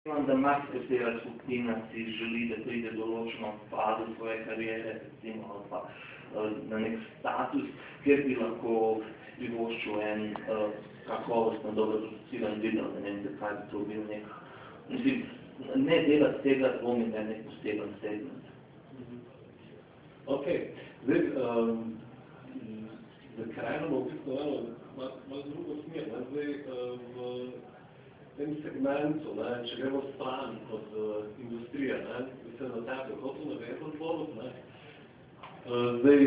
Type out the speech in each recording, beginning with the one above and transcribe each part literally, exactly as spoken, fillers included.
Imam, da marsikatera skupina si želi, da pride določeno fazo svoje kariere, recimo, ali pa na nek status, kjer bi lahko privoščil en uh, kakovostno dobro produciran video, ne vem, zakaj bi to bil nek, mislim, ne delati tega, dvomim, da je nek poseben segment. Ok, zdaj, um, za krajno bom v bistvu malo, malo drugo smer, ne? Zdaj, um, v tem segmentu, ne, če gremo stran od uh, industrije, ne, mislim na tebe, kot so navezali zborot, ne, uh, zdaj,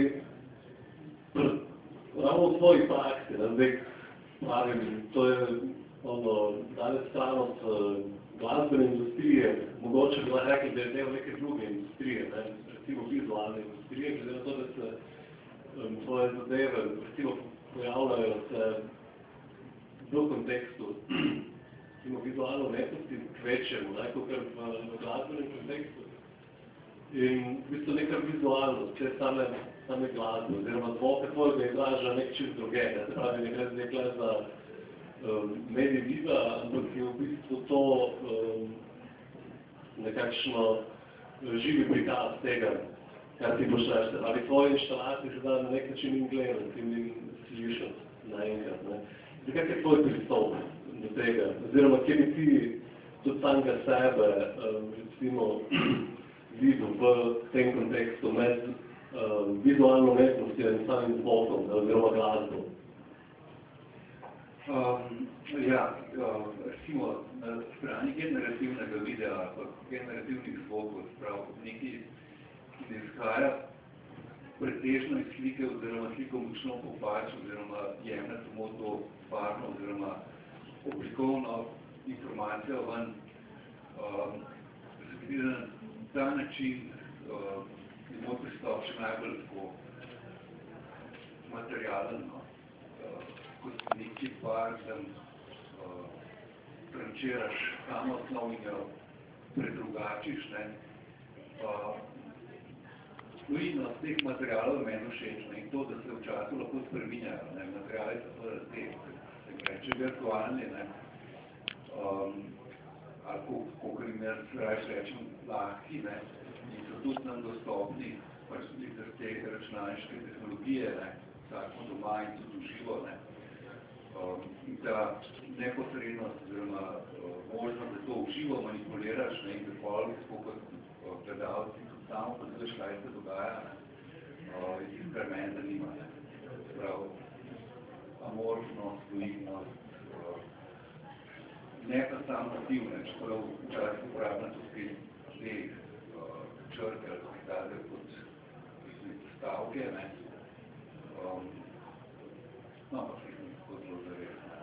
ravno v svoji praksi, ne, zdaj, pravim, to je ono, danes stran od uh, glasbene industrije, mogoče bi lahko rekli, da je del neke druge industrije, ne, recimo vizualne industrije, glede na to, da se um, tvoje zadeve, recimo, pojavljajo se v kontekstu recimo vizualno umetnosti kvečemo, kot v, v glasbenem kontekstu. In v bistvu neka vizualnost, če same, same glasbe, oziroma zvoke tvojega izraža nek čist druge, ne, se pravi, ne gre nekaj za um, medij vida, ampak je v bistvu to um, nekakšno živi prikaz tega, kar ti počneš, se pravi, tvoje inštalacije se da na nek način in gledati in slišati naenkrat, ne. Zakaj je tvoj pristop do tega, oziroma kje bi ti tudi samega sebe, um, recimo, videl v tem kontekstu med um, vizualno umetnostjo in samim zvokom, oziroma glasbo? Um, ja, uh, recimo, na strani generativnega videa, pa generativnih zvokov, sprav, nekaj, ki ne izhaja pretežno iz slike, oziroma sliko močno popač, oziroma jemne samo to barno, oziroma oblikovno informacijo ven, um, se vidi, da na ta način uh, je moj pristop še najbolj tako materialen, no? uh, kot neki par, da uh, trančiraš samo osnov in jo predrugačiš, ne. Uh, Fluidnost teh materialov je meni všeč, in to, da se v času lahko spreminjajo, ne. Materiali so seveda te, se reče, virtualni, ne. Um, ali kakor jim jaz raje rečem, lahki, ne, in so tudi nam dostopni, pač tudi za te računalniške tehnologije, ne, vsako doma in tudi v živo, ne. Um, in ta neposrednost, oziroma uh, možnost, da to v živo manipuliraš, ne, in da pol, kot uh, gledalci, tudi samo pozdraš, kaj se dogaja, ne, uh, je tisto, kar meni zanima, ne. Prav, amorfnost, fluidnost, uh, ne pa samo motivne, čeprav včasih uporabljam tudi te uh, črke ali pokazali kot stavke, ne. Um, no, pa se jih tako zelo zavesno.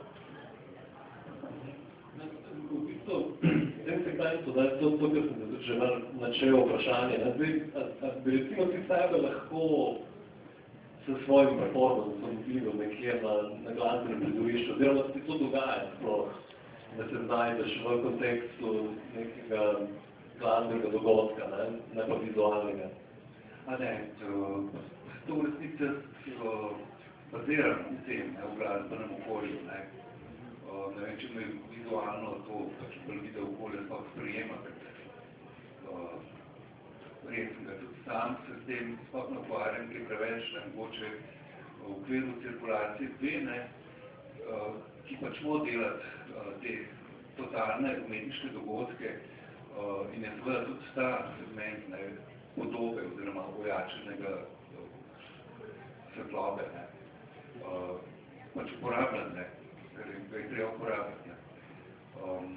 V bistvu, v tem segmentu, da je to, to kar sem že načel vprašanje, ne, zdaj, a, a bi recimo ti sebe lahko s svojim performansom videl nekje na, na glasbenem prizorišču, oziroma se ti to dogaja sploh, da se znajdeš v kontekstu nekega glasbenega dogodka, ne, ne pa vizualnega. A ne, to, to v resnici baziram v tem, ne, v glasbenem okolju, ne. Uh, ne vem, če me vizualno to pač bolj video okolje sploh sprejema, uh, res sem ga tudi sam se s tem sploh ne ukvarjam, ker preveč, ne, mogoče v okviru cirkulacije dve, ne, uh, ki pač mo delati uh, te totalne umetniške dogodke uh, in je seveda tudi ta segment, ne, podobe oziroma ojačenega uh, svetlobe, ne, uh, pač uporabljati, ne, ker ga je treba uporabljati, ne. Um,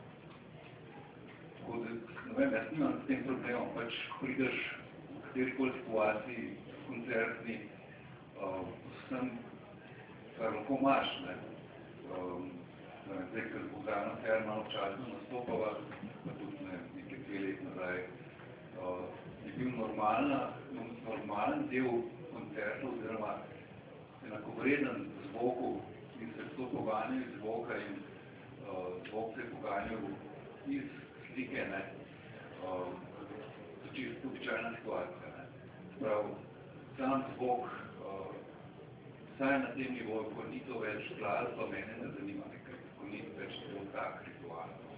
tako da, ne vem, jaz nimam s tem problemom, pač prideš v katerikoli situaciji, koncertni, uh, vsem, kar lahko imaš, ne. Um, ne vem, zdaj, ker z Bogdanom Herman občasno nastopava, pa tudi ne, nekaj dve let nazaj, uh, je bil normalna, normalen del koncertov, oziroma enakovreden zvoku, in se to poganjal iz zvoka in uh, zvok se je poganjal iz slike, ne. Uh, to je čisto običajna situacija, ne. Prav, sam zvok, uh, vsaj na tem nivoju, ko ni to več glasba, mene ne zanima nekaj, ko ni več to tak ritual.